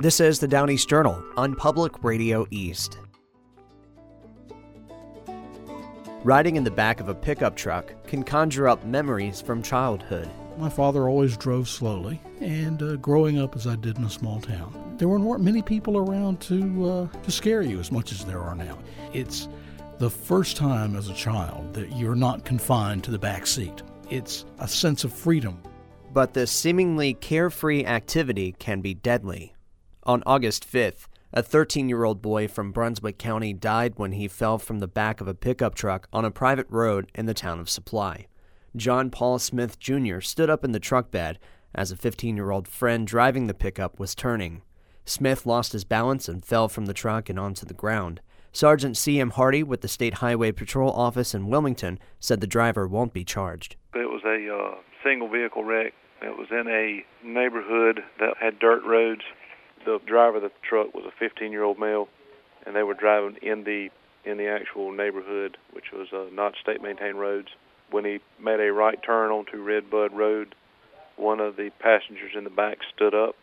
This is the Down East Journal on Public Radio East. Riding in the back of a pickup truck can conjure up memories from childhood. My father always drove slowly, and growing up as I did in a small town, there weren't many people around to scare you as much as there are now. It's the first time as a child that you're not confined to the back seat. It's a sense of freedom. But this seemingly carefree activity can be deadly. On August 5th, a 13-year-old boy from Brunswick County died when he fell from the back of a pickup truck on a private road in the town of Supply. John Paul Smith Jr. stood up in the truck bed as a 15-year-old friend driving the pickup was turning. Smith lost his balance and fell from the truck and onto the ground. Sergeant C.M. Hardy with the State Highway Patrol Office in Wilmington said the driver won't be charged. It was a single vehicle wreck. It was in a neighborhood that had dirt roads. The driver of the truck was a 15-year-old male, and they were driving in the actual neighborhood, which was not state-maintained roads. When he made a right turn onto Redbud Road, one of the passengers in the back stood up,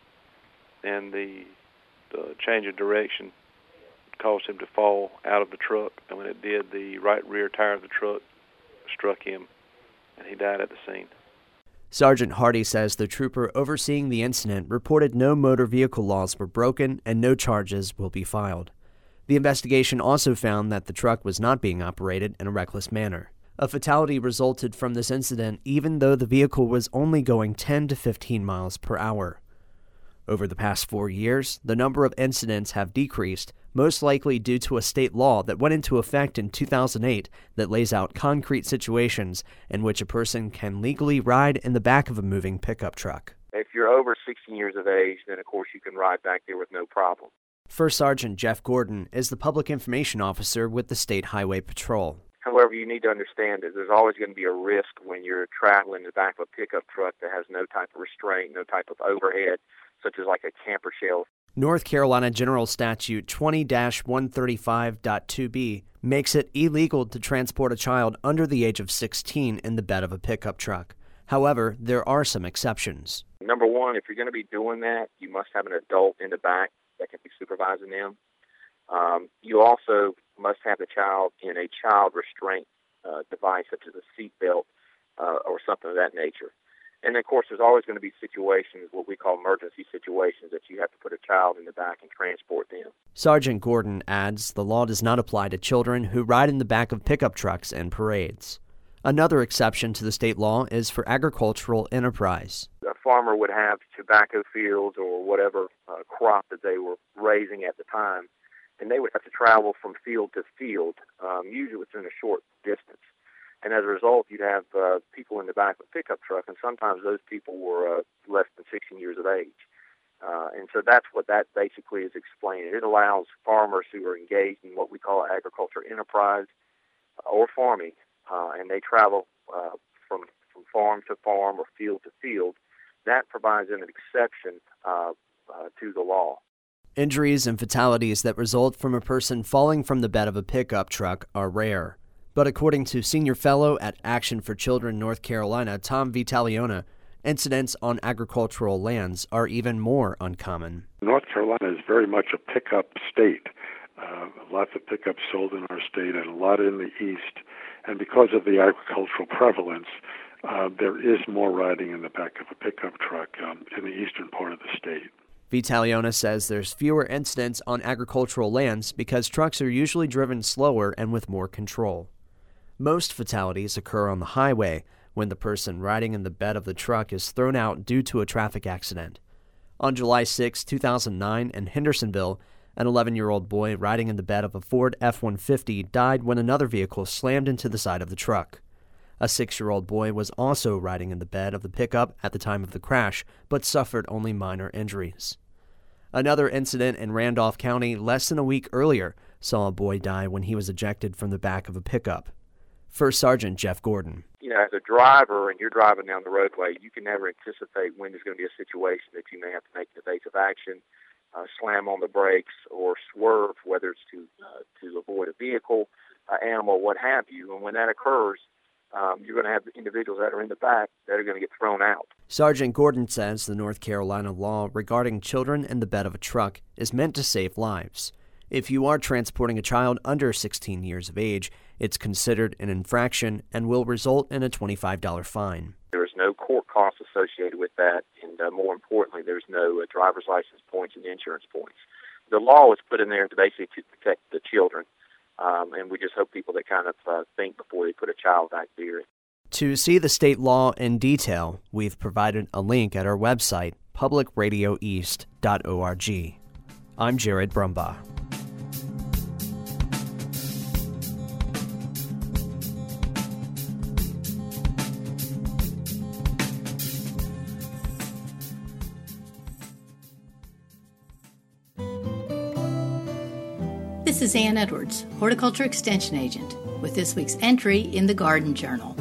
and the change of direction caused him to fall out of the truck. And when it did, the right rear tire of the truck struck him, and he died at the scene. Sergeant Hardy says the trooper overseeing the incident reported no motor vehicle laws were broken and no charges will be filed. The investigation also found that the truck was not being operated in a reckless manner. A fatality resulted from this incident even though the vehicle was only going 10 to 15 miles per hour. Over the past 4 years, the number of incidents have decreased, most likely due to a state law that went into effect in 2008 that lays out concrete situations in which a person can legally ride in the back of a moving pickup truck. If you're over 16 years of age, then of course you can ride back there with no problem. First Sergeant Jeff Gordon is the Public Information Officer with the State Highway Patrol. However, you need to understand that there's always going to be a risk when you're traveling in the back of a pickup truck that has no type of restraint, no type of overhead, such as like a camper shell. North Carolina General Statute 20-135.2b makes it illegal to transport a child under the age of 16 in the bed of a pickup truck. However, there are some exceptions. Number one, if you're going to be doing that, you must have an adult in the back that can be supervising them. You also must have the child in a child restraint device, such as a seat belt or something of that nature. And, of course, there's always going to be situations, what we call emergency situations, that you have to put a child in the back and transport them. Sergeant Gordon adds the law does not apply to children who ride in the back of pickup trucks and parades. Another exception to the state law is for agricultural enterprise. A farmer would have tobacco fields or whatever crop that they were raising at the time, and they would have to travel from field to field, usually within a short distance. And as a result, you'd have people in the back of a pickup truck, and sometimes those people were less than 16 years of age. And so that's what that basically is explaining. It allows farmers who are engaged in what we call agriculture enterprise or farming, and they travel from farm to farm or field to field. That provides an exception to the law. Injuries and fatalities that result from a person falling from the bed of a pickup truck are rare. But according to Senior Fellow at Action for Children North Carolina, Tom Vitaliona, incidents on agricultural lands are even more uncommon. North Carolina is very much a pickup state. Lots of pickups sold in our state and a lot in the east. And because of the agricultural prevalence, there is more riding in the back of a pickup truck in the eastern part of the state. Vitaliona says there's fewer incidents on agricultural lands because trucks are usually driven slower and with more control. Most fatalities occur on the highway when the person riding in the bed of the truck is thrown out due to a traffic accident. On July 6, 2009, in Hendersonville, an 11-year-old boy riding in the bed of a Ford F-150 died when another vehicle slammed into the side of the truck. A 6-year-old boy was also riding in the bed of the pickup at the time of the crash, but suffered only minor injuries. Another incident in Randolph County less than a week earlier saw a boy die when he was ejected from the back of a pickup. First Sergeant Jeff Gordon. As a driver and you're driving down the roadway, you can never anticipate when there's going to be a situation that you may have to make an evasive action, slam on the brakes, or swerve, whether it's to avoid a vehicle, animal, what have you. And when that occurs, you're going to have individuals that are in the back that are going to get thrown out. Sergeant Gordon says the North Carolina law regarding children in the bed of a truck is meant to save lives. If you are transporting a child under 16 years of age, it's considered an infraction and will result in a $25 fine. There's no court costs associated with that, and more importantly, there's no driver's license points and insurance points. The law was put in there to basically to protect the children, and we just hope people that kind of think before they put a child back there. To see the state law in detail, we've provided a link at our website, publicradioeast.org. I'm Jared Brumbaugh. This is Ann Edwards, Horticulture Extension Agent, with this week's entry in the Garden Journal.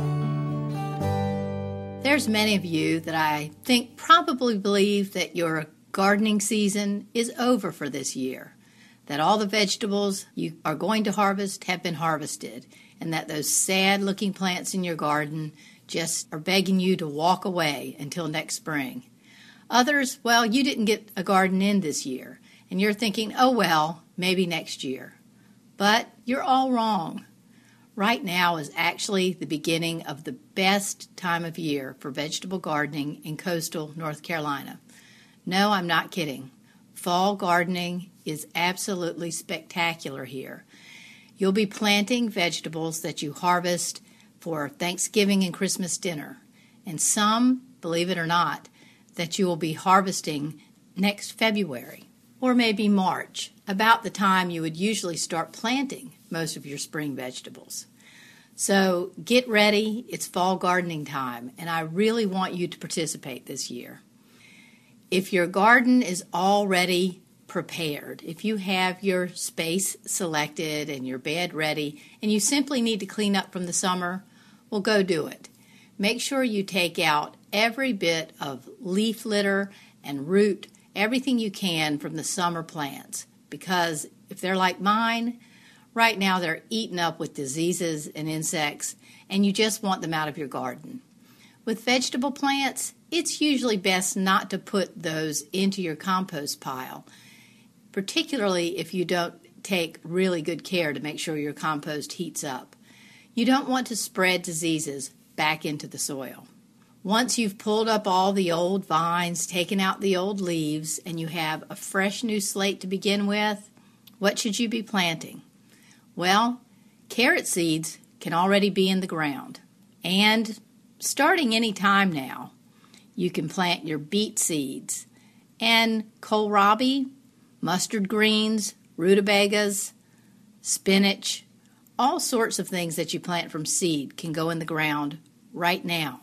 There's many of you that I think probably believe that your gardening season is over for this year, that all the vegetables you are going to harvest have been harvested, and that those sad-looking plants in your garden just are begging you to walk away until next spring. Others, well, you didn't get a garden in this year, and you're thinking, oh well, maybe next year. But you're all wrong. Right now is actually the beginning of the best time of year for vegetable gardening in coastal North Carolina. No, I'm not kidding. Fall gardening is absolutely spectacular here. You'll be planting vegetables that you harvest for Thanksgiving and Christmas dinner, and some, believe it or not, that you will be harvesting next February or maybe March, about the time you would usually start planting most of your spring vegetables. So get ready, it's fall gardening time, and I really want you to participate this year. If your garden is already prepared, if you have your space selected and your bed ready, and you simply need to clean up from the summer, well, go do it. Make sure you take out every bit of leaf litter and root, everything you can from the summer plants, because if they're like mine, right now they're eaten up with diseases and insects, and you just want them out of your garden. With vegetable plants, it's usually best not to put those into your compost pile, particularly if you don't take really good care to make sure your compost heats up. You don't want to spread diseases back into the soil. Once you've pulled up all the old vines, taken out the old leaves, and you have a fresh new slate to begin with, what should you be planting? Well, carrot seeds can already be in the ground. And starting any time now, you can plant your beet seeds and kohlrabi, mustard greens, rutabagas, spinach, all sorts of things that you plant from seed can go in the ground right now.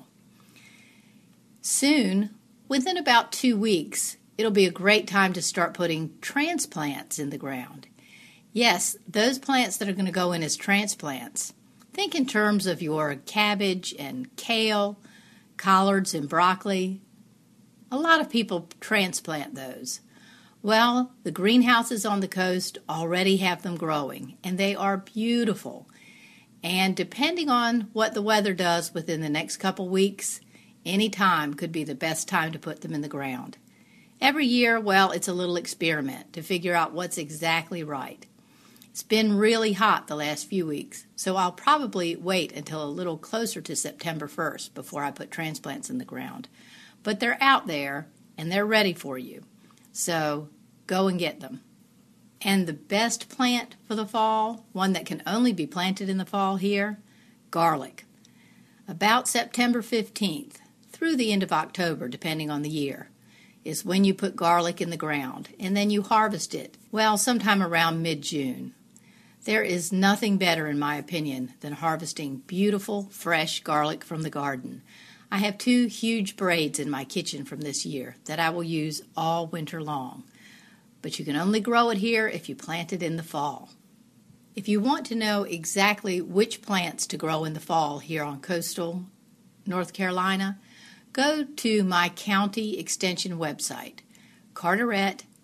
Soon, within about 2 weeks, it'll be a great time to start putting transplants in the ground. Yes, those plants that are going to go in as transplants. Think in terms of your cabbage and kale, collards and broccoli. A lot of people transplant those. Well, the greenhouses on the coast already have them growing, and they are beautiful. And depending on what the weather does within the next couple weeks, any time could be the best time to put them in the ground. Every year, well, it's a little experiment to figure out what's exactly right. It's been really hot the last few weeks, so I'll probably wait until a little closer to September 1st before I put transplants in the ground. But they're out there, and they're ready for you. So go and get them. And the best plant for the fall, one that can only be planted in the fall here, garlic. About September 15th, through the end of October, depending on the year, is when you put garlic in the ground, and then you harvest it, well, sometime around mid-June. There is nothing better, in my opinion, than harvesting beautiful, fresh garlic from the garden. I have 2 huge braids in my kitchen from this year that I will use all winter long. But you can only grow it here if you plant it in the fall. If you want to know exactly which plants to grow in the fall here on coastal North Carolina, go to my county extension website,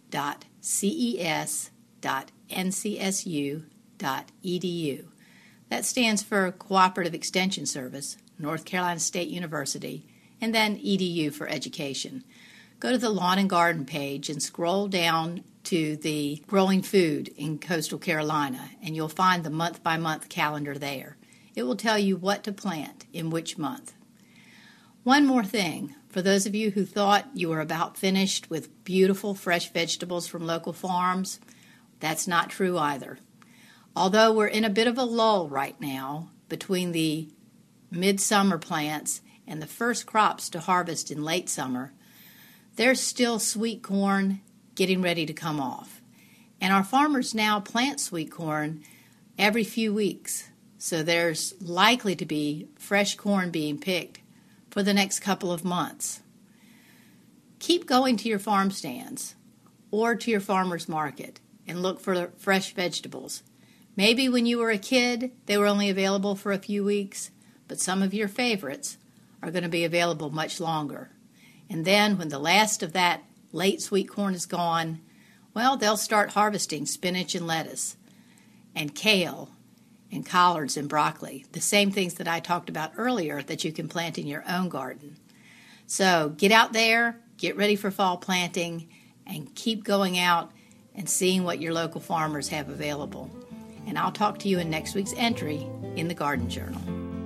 carteret.ces.ncsu.edu. That stands for Cooperative Extension Service, North Carolina State University, and then EDU for education. Go to the Lawn and Garden page and scroll down to the Growing Food in Coastal Carolina, and you'll find the month-by-month calendar there. It will tell you what to plant in which month. One more thing, for those of you who thought you were about finished with beautiful fresh vegetables from local farms, that's not true either. Although we're in a bit of a lull right now between the midsummer plants and the first crops to harvest in late summer, there's still sweet corn getting ready to come off. And our farmers now plant sweet corn every few weeks, so there's likely to be fresh corn being picked for the next couple of months. Keep going to your farm stands or to your farmer's market and look for fresh vegetables. Maybe when you were a kid, they were only available for a few weeks, but some of your favorites are going to be available much longer. And then when the last of that late sweet corn is gone, well, they'll start harvesting spinach and lettuce and kale and collards and broccoli, the same things that I talked about earlier that you can plant in your own garden. So get out there, get ready for fall planting, and keep going out and seeing what your local farmers have available. And I'll talk to you in next week's entry in the Garden Journal.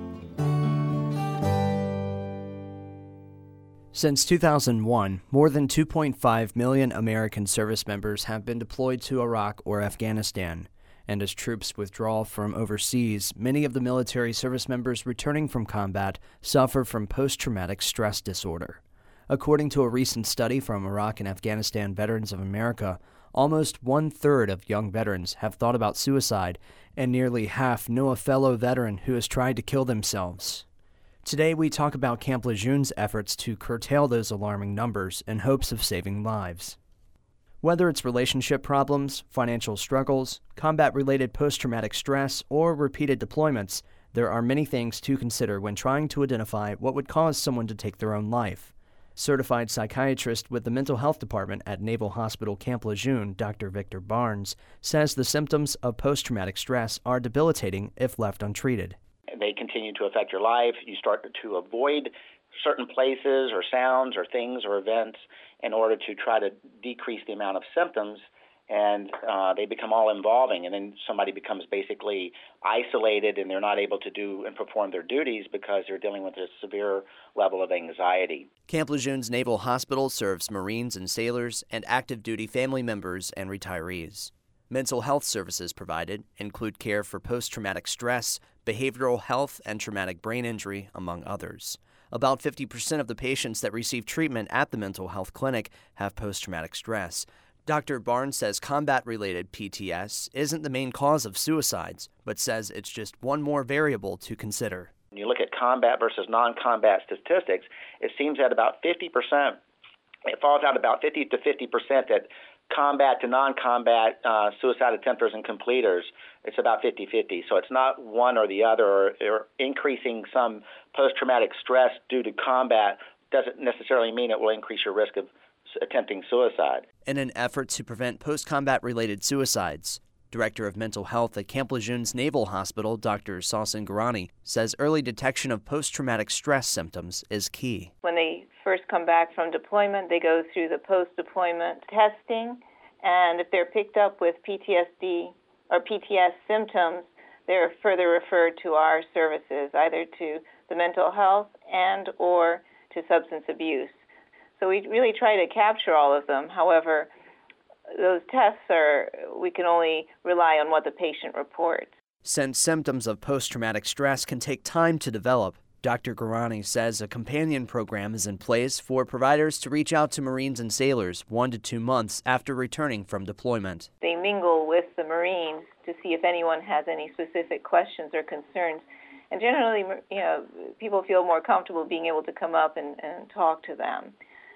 Since 2001, more than 2.5 million American service members have been deployed to Iraq or Afghanistan. And as troops withdraw from overseas, many of the military service members returning from combat suffer from post-traumatic stress disorder. According to a recent study from Iraq and Afghanistan Veterans of America, almost one-third of young veterans have thought about suicide, and nearly half know a fellow veteran who has tried to kill themselves. Today we talk about Camp Lejeune's efforts to curtail those alarming numbers in hopes of saving lives. Whether it's relationship problems, financial struggles, combat-related post-traumatic stress, or repeated deployments, there are many things to consider when trying to identify what would cause someone to take their own life. Certified psychiatrist with the Mental Health Department at Naval Hospital Camp Lejeune, Dr. Victor Barnes, says the symptoms of post-traumatic stress are debilitating if left untreated. They continue to affect your life. You start to avoid certain places or sounds or things or events in order to try to decrease the amount of symptoms, and they become all involving, and then somebody becomes basically isolated and they're not able to do and perform their duties because they're dealing with a severe level of anxiety. Camp Lejeune's Naval Hospital serves Marines and sailors and active duty family members and retirees. Mental health services provided include care for post-traumatic stress, behavioral health, and traumatic brain injury, among others. About 50% of the patients that receive treatment at the mental health clinic have post-traumatic stress. Dr. Barnes says combat-related PTS isn't the main cause of suicides, but says it's just one more variable to consider. When you look at combat versus non-combat statistics, it seems that about 50%, it falls out about 50 to 50% that combat to non-combat suicide attempters and completers, it's about 50-50. So it's not one or the other, or increasing some post-traumatic stress due to combat doesn't necessarily mean it will increase your risk of attempting suicide. In an effort to prevent post-combat related suicides, Director of Mental Health at Camp Lejeune's Naval Hospital, Dr. Sausan Garani, says early detection of post-traumatic stress symptoms is key. When they first come back from deployment, they go through the post-deployment testing, and if they're picked up with PTSD or PTS symptoms, they're further referred to our services, either to the mental health and or to substance abuse. So we really try to capture all of them. However, those tests we can only rely on what the patient reports. Since symptoms of post-traumatic stress can take time to develop, Dr. Garani says a companion program is in place for providers to reach out to Marines and sailors 1 to 2 months after returning from deployment. They mingle with the Marines to see if anyone has any specific questions or concerns. And generally, people feel more comfortable being able to come up and talk to them.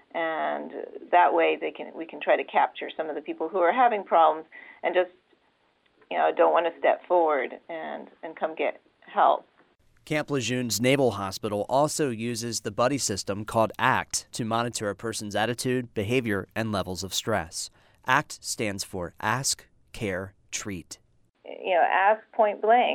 And that way we can try to capture some of the people who are having problems and just don't want to step forward and come get help. Camp Lejeune's Naval Hospital also uses the buddy system called ACT to monitor a person's attitude, behavior, and levels of stress. ACT stands for Ask, Care, Treat. Ask point blank.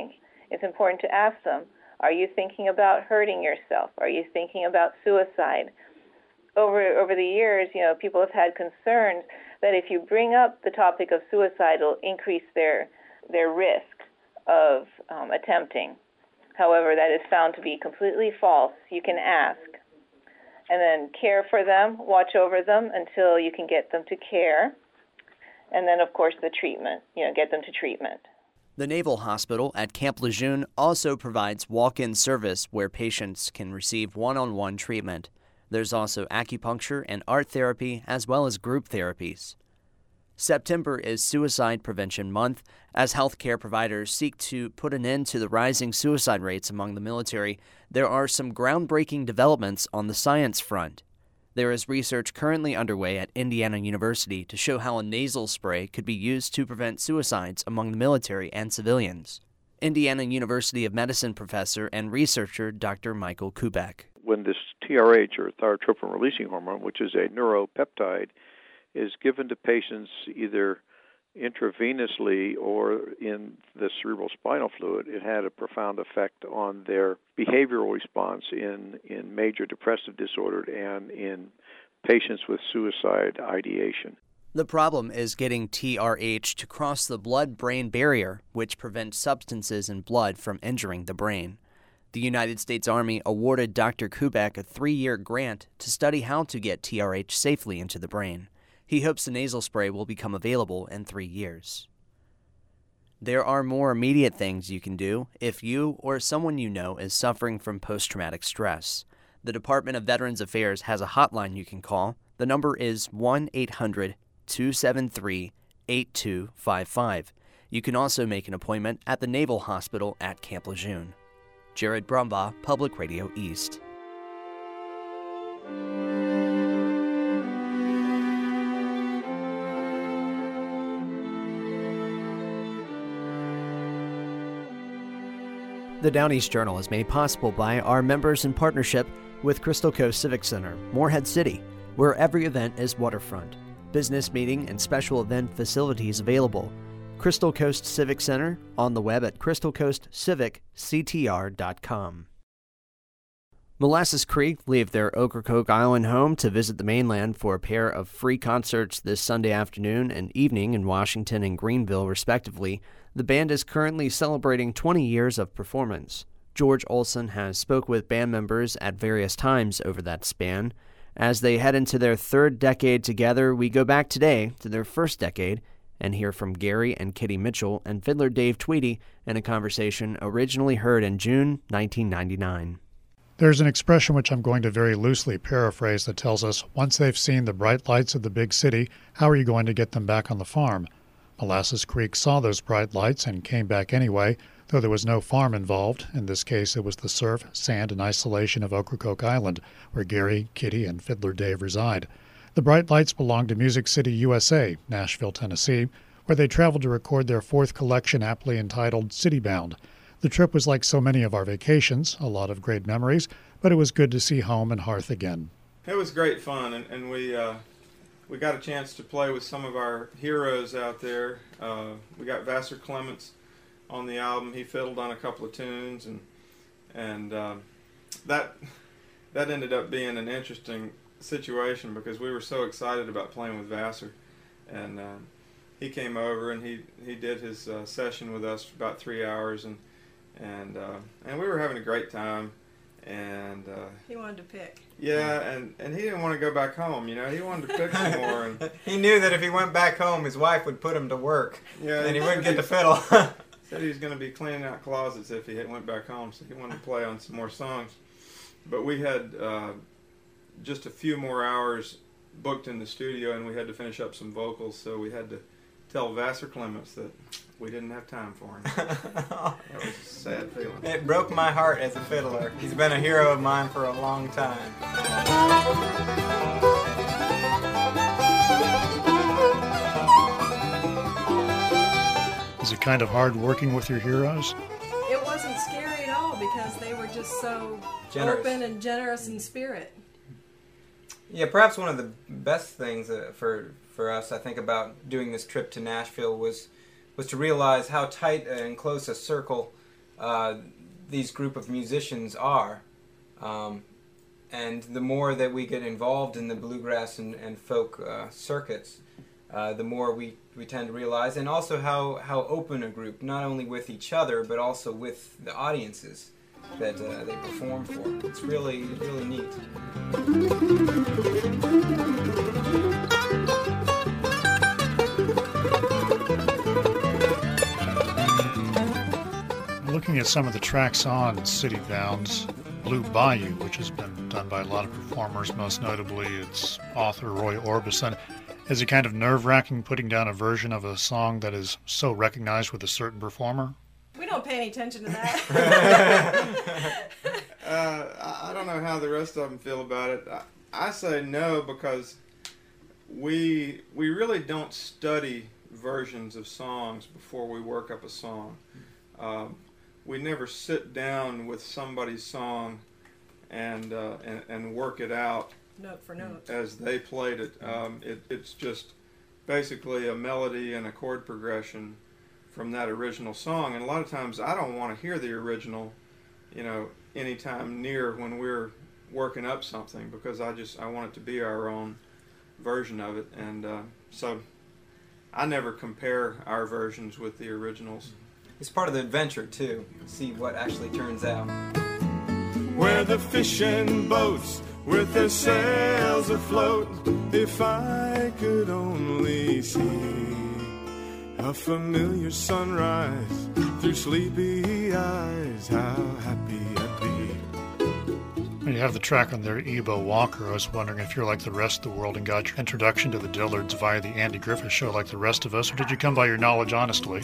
it's important to ask them, are you thinking about hurting yourself? Are you thinking about suicide? Over the years, people have had concerns that if you bring up the topic of suicide, it'll increase their risk of attempting. However, that is found to be completely false. You can ask, and then care for them, watch over them until you can get them to care, and then, of course, the treatment, get them to treatment. The Naval Hospital at Camp Lejeune also provides walk-in service where patients can receive one-on-one treatment. There's also acupuncture and art therapy, as well as group therapies. September is Suicide Prevention Month, as healthcare providers seek to put an end to the rising suicide rates among the military. There are some groundbreaking developments on the science front. There is research currently underway at Indiana University to show how a nasal spray could be used to prevent suicides among the military and civilians. Indiana University of Medicine professor and researcher Dr. Michael Kubek. When this TRH, or thyrotropin-releasing hormone, which is a neuropeptide, is given to patients either intravenously or in the cerebral spinal fluid, it had a profound effect on their behavioral response in major depressive disorder and in patients with suicide ideation. The problem is getting TRH to cross the blood-brain barrier, which prevents substances in blood from injuring the brain. The United States Army awarded Dr. Kubek a 3-year grant to study how to get TRH safely into the brain. He hopes the nasal spray will become available in 3 years. There are more immediate things you can do if you or someone you know is suffering from post-traumatic stress. The Department of Veterans Affairs has a hotline you can call. The number is 1-800-273-8255. You can also make an appointment at the Naval Hospital at Camp Lejeune. Jared Brumbaugh, Public Radio East. The Down East Journal is made possible by our members in partnership with Crystal Coast Civic Center, Morehead City, where every event is waterfront. Business meeting and special event facilities available. Crystal Coast Civic Center on the web at crystalcoastcivicCTR.com. Molasses Creek leave their Ocracoke Island home to visit the mainland for a pair of free concerts this Sunday afternoon and evening in Washington and Greenville, respectively. The band is currently celebrating 20 years of performance. George Olson has spoke with band members at various times over that span. As they head into their third decade together, we go back today to their first decade and hear from Gary and Kitty Mitchell and fiddler Dave Tweedy in a conversation originally heard in June 1999. There's an expression which I'm going to very loosely paraphrase that tells us, once they've seen the bright lights of the big city, how are you going to get them back on the farm? Molasses Creek saw those bright lights and came back anyway, though there was no farm involved. In this case, it was the surf, sand, and isolation of Ocracoke Island, where Gary, Kitty, and fiddler Dave reside. The bright lights belong to Music City, USA, Nashville, Tennessee, where they traveled to record their fourth collection aptly entitled Citybound. The trip was like so many of our vacations, a lot of great memories, but it was good to see home and hearth again. It was great fun, and we got a chance to play with some of our heroes out there. We got Vassar Clements on the album. He fiddled on a couple of tunes, and that ended up being an interesting situation because we were so excited about playing with Vassar, and he came over and he did his session with us for about 3 hours, and we were having a great time. And he wanted to pick. Yeah, and he didn't want to go back home. He wanted to pick some more. And he knew that if he went back home, his wife would put him to work. Yeah, and he wouldn't get to fiddle. Said he was going to be cleaning out closets if he went back home, so he wanted to play on some more songs. But we had just a few more hours booked in the studio, and we had to finish up some vocals, so we had to tell Vassar Clements that we didn't have time for him. That was a sad feeling. It broke my heart as a fiddler. He's been a hero of mine for a long time. Is it kind of hard working with your heroes? It wasn't scary at all because they were just so open and generous in spirit. Yeah, perhaps one of the best things for us, I think, about doing this trip to Nashville was to realize how tight and close a circle these group of musicians are. And the more that we get involved in the bluegrass and folk circuits, the more we tend to realize, and also how open a group, not only with each other, but also with the audiences that they perform for. It's really, really neat. Looking at some of the tracks on City Bounds, Blue Bayou, which has been done by a lot of performers, most notably its author Roy Orbison. Is it kind of nerve-wracking putting down a version of a song that is so recognized with a certain performer? We don't pay any attention to that. I don't know how the rest of them feel about it. I say no, because we really don't study versions of songs before we work up a song. We never sit down with somebody's song and work it out note for note as they played it. It's just basically a melody and a chord progression from that original song. And a lot of times I don't want to hear the original, anytime near when we're working up something, because I want it to be our own version of it. And so I never compare our versions with the originals. It's part of the adventure, too. See what actually turns out. Where the fishing boats with their sails afloat, if I could only see a familiar sunrise through sleepy eyes, how happy I'd be. When you have the track on there, Ebo Walker, I was wondering if you're like the rest of the world and got your introduction to the Dillards via the Andy Griffith Show like the rest of us, or did you come by your knowledge honestly?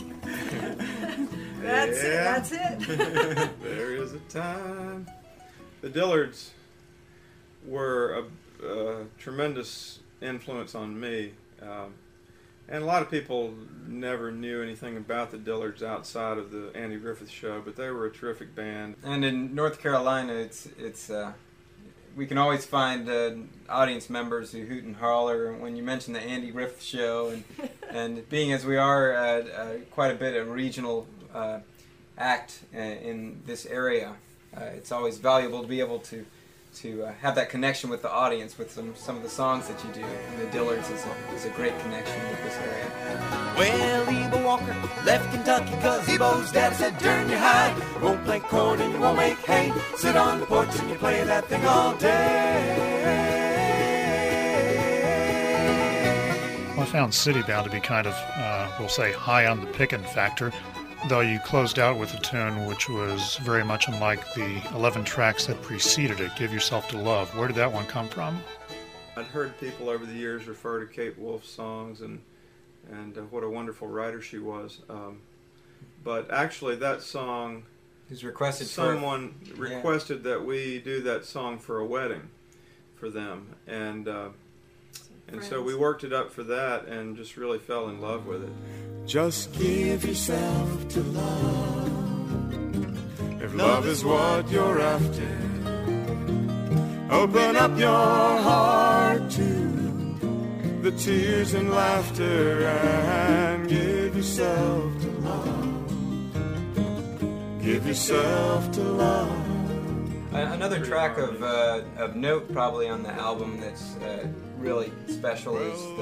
That's it. There is a time. The Dillards were a tremendous influence on me. And a lot of people never knew anything about the Dillards outside of the Andy Griffith Show, but they were a terrific band. And in North Carolina, it's we can always find audience members who hoot and holler when you mention the Andy Griffith Show, and being as we are quite a bit of regional act in this area, it's always valuable to be able to have that connection with the audience with some of the songs that you do. And the Dillards is a great connection with this area. Well, Ebo Walker left Kentucky 'cause Ebo's dad said, turn your hide. Won't play corn and you won't make hay. Sit on the porch and you play that thing all day. Well, I found City Bound to be kind of, we'll say, high on the pickin' factor, though you closed out with a tune which was very much unlike the 11 tracks that preceded it, Give Yourself to Love. Where did that one come from? I'd heard people over the years refer to Kate Wolf's songs and what a wonderful writer she was. But actually that song, someone requested that we do that song for a wedding for them. And so we worked it up for that and just really fell in love with it. Just give yourself to love. If love is what you're after, open up your heart to the tears and laughter and give yourself to love. Give yourself to love. Another track of note probably on the album that's really special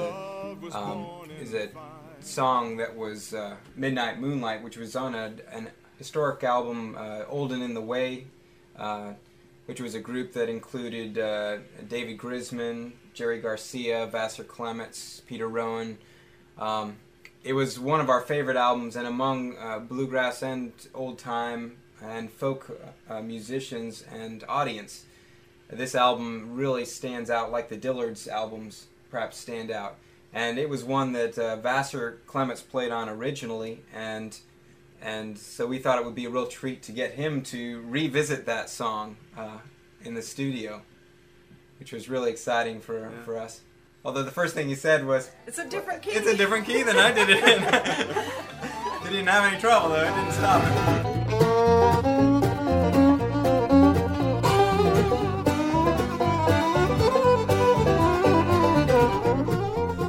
is a song that was Midnight Moonlight, which was on an historic album, Old and in the Way, which was a group that included David Grisman, Jerry Garcia, Vassar Clements, Peter Rowan. It was one of our favorite albums, and among bluegrass and old-time and folk musicians and audience, this album really stands out like the Dillards albums perhaps stand out. And it was one that Vassar Clements played on originally, and so we thought it would be a real treat to get him to revisit that song in the studio, which was really exciting for us. Although the first thing he said was, "It's a different key." It's a different key than I did it in. He didn't have any trouble though. It didn't stop him.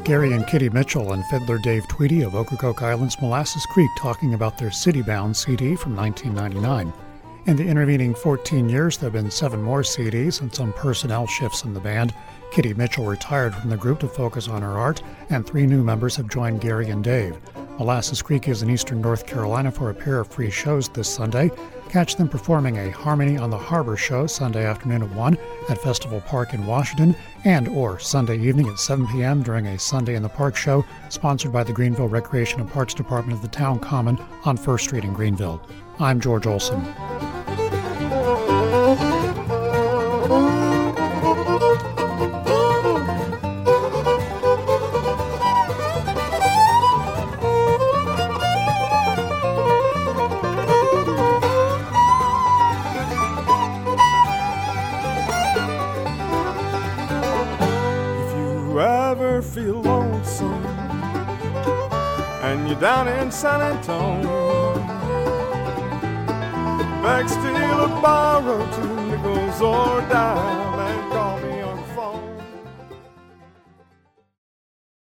Gary and Kitty Mitchell and fiddler Dave Tweedy of Ocracoke Island's Molasses Creek talking about their City-Bound CD from 1999. In the intervening 14 years, there have been 7 more CDs and some personnel shifts in the band. Kitty Mitchell retired from the group to focus on her art, and 3 new members have joined Gary and Dave. Molasses Creek is in eastern North Carolina for a pair of free shows this Sunday. Catch them performing a Harmony on the Harbor show Sunday afternoon at 1 at Festival Park in Washington, and or Sunday evening at 7 p.m. during a Sunday in the Park show sponsored by the Greenville Recreation and Parks Department of the Town Common on 1st Street in Greenville. I'm George Olson. Feel lonesome and you're down in San Antonio, beg, steal, or borrow 2 nickels or dime.